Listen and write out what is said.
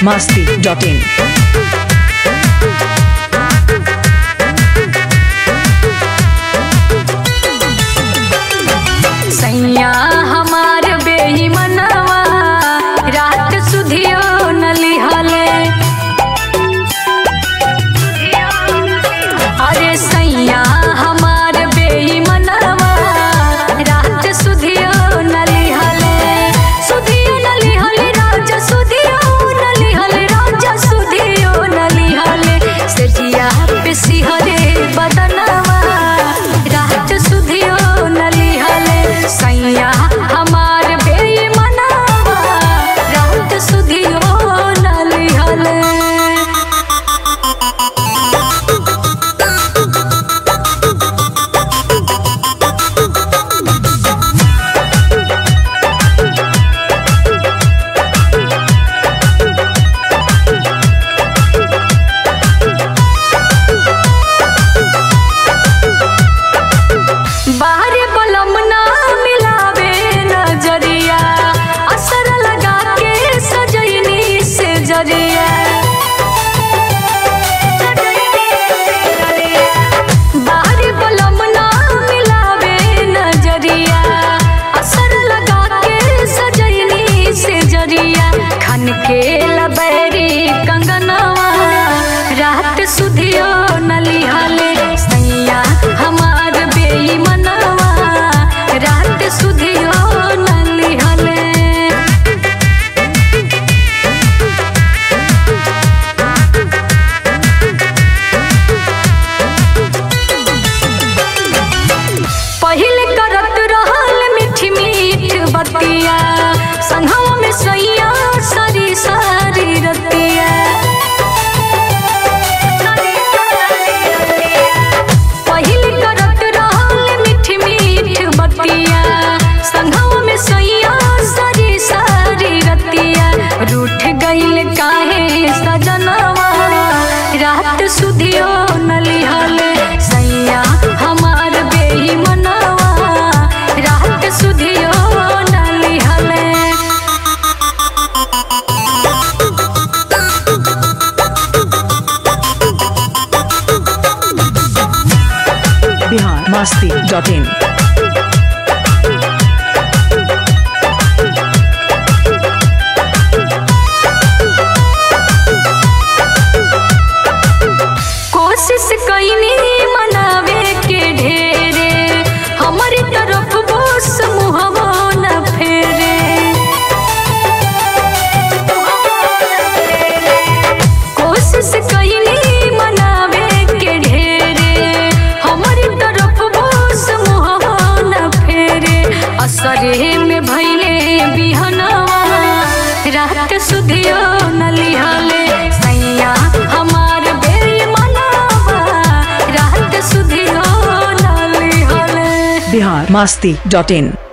biharmasti.in सैया हमार बेईमनवा रात सुधियो न लिहले। अरे सैया हमार बेईमनवा रात सुधियो न लिहले। सुधियो न लिहले राजा सुधियो न लिहले राजा सुधियो न लिहले। सजिया पे सिहरे बदनवा रात सुधियो न लिहले। सैया हमार बेईमनवा रात सुधियो न लिहले। बाहरी बलम ना मिलावे नजरिया असर लगा के सजनी से जरिया। बाहरी बलम ना मिलावे नजरिया असर लगा के सजनी से जरिया। खन के लबेरी कंगनवा रात सुधियो न लिहले। सैया हमार बेईमनवा रात सुधियो न लिहले। पहिले करत रहल मीठी मीठ बतिया संघवा में सैया सारी सारी रतिया। पहिले करत रहल मीठी मीठ बतिया संघवा में सैया सारी सारी रतिया। रूठ गइल काहे सजनवा रात सुधियो न लिहले। सैया हमार बेईमनवा रात सुधियो न लिहले। biharmasti.in कोशिश कईनी मनावे के ढेरे हमारी तरफ बोस मुहवो न फेरे। कोशिश कईनी मनावे के ढेरे हमारी तरफ बोस मुहवो न फेरे। असरे में भइले बिहनवा रात सुधियो न लिहले। सैया हमार बेईमनवा रात सुधियो न लिहले। biharmasti.in